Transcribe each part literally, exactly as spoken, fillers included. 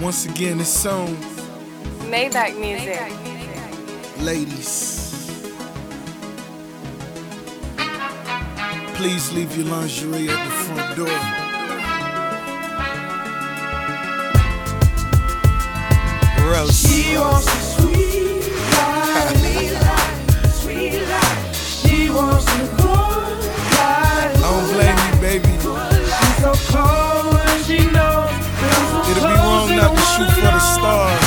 Once again, this song, Maybach music. ladies, please leave your lingerie at the front door. Rose. She wants a sweet life, sweet life, sweet life. She wants a good life. I don't blame you, baby. She's so cold and she knows It'd be wrong not to shoot for the stars.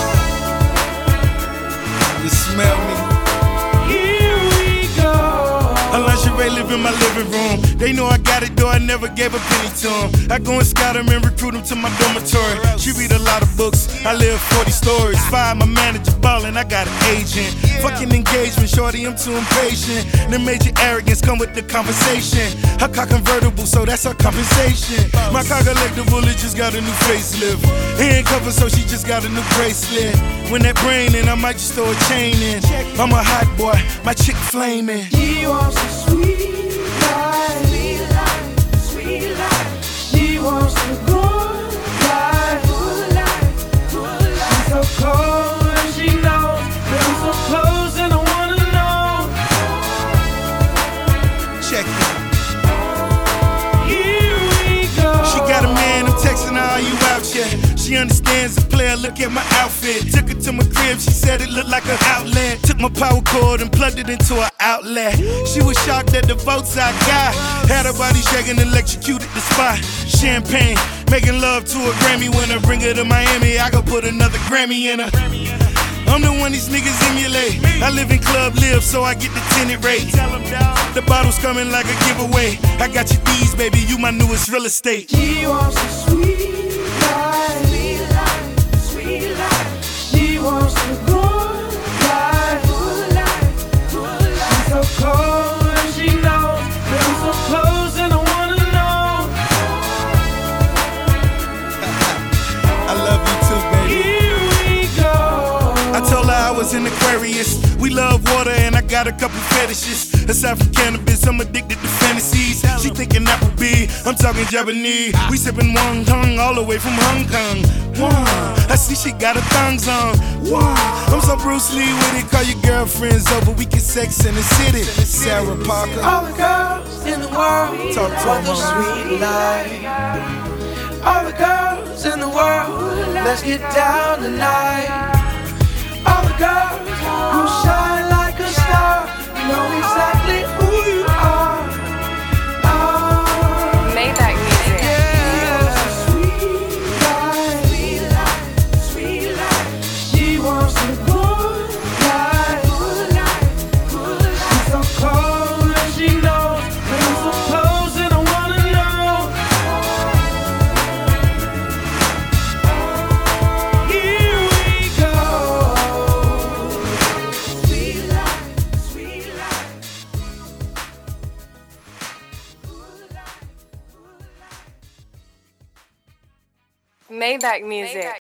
You smell me? Here we go. A lingerie live in my living room. They know I got it, though I never gave a penny to them. I go and scout them and recruit them to my dormitory. She read a lot of books, I live forty stories. Five, my manager ballin', I got an agent. Fucking engagement, shorty, I'm too impatient. The major arrogance come with the conversation. Her car convertible, so that's her compensation. My car collectible, it just got a new facelift. Ain't covered, so she just got a new bracelet. When that brain in, I might just throw a chain in. I'm a hot boy, my chick flaming. She wants a sweet life, sweet life, sweet life. She wants a good life, good life, good life. She's so cold and she knows that I'm so close and I wanna know. Check it. Here we go. She got a man who texting her, are you out yet? She understands the player, look at my outfit. Took her to my crib, she said it looked like an outlet. Took my power cord and plugged it into her outlet. She was shocked at the votes I got. Had her body shaking, electrocuted the spot. Champagne, making love to a Grammy winner. Bring her to Miami, I could put another Grammy in her. I'm the one these niggas emulate. I live in Club Live, so I get the tenant rate. The bottle's coming like a giveaway. I got your D's, baby, you my newest real estate. She wants a sweet life, sweet life, sweet life. She wants a good life, good life, good life. She's so cold and she knows that I'm so close and I wanna know. I love you too, baby. Here we go. I told her I was an Aquarius. We love water and I got a couple fetishes. Aside from cannabis, I'm addicted to fantasies. She thinking Applebee's, I'm talking Japanese. We sipping Wong Tongue all the way from Hong Kong. One, I see she got her thongs on. One, I'm so Bruce Lee with it. Call your girlfriends over, we get sex in the city. Sarah Parker. All the girls in the world Talk to want her, the mama. sweet life. All the girls in the world, let's get down tonight. All the girls who shine like a star, you know exactly who you are. Oh, Maybach music. yeah. Sweet life, sweet life, sweet life. She wants a good life, good life, good life. She's so cold and she knows that I'm so close and I wanna know. Here we go. Sweet life, sweet life. Maybach music.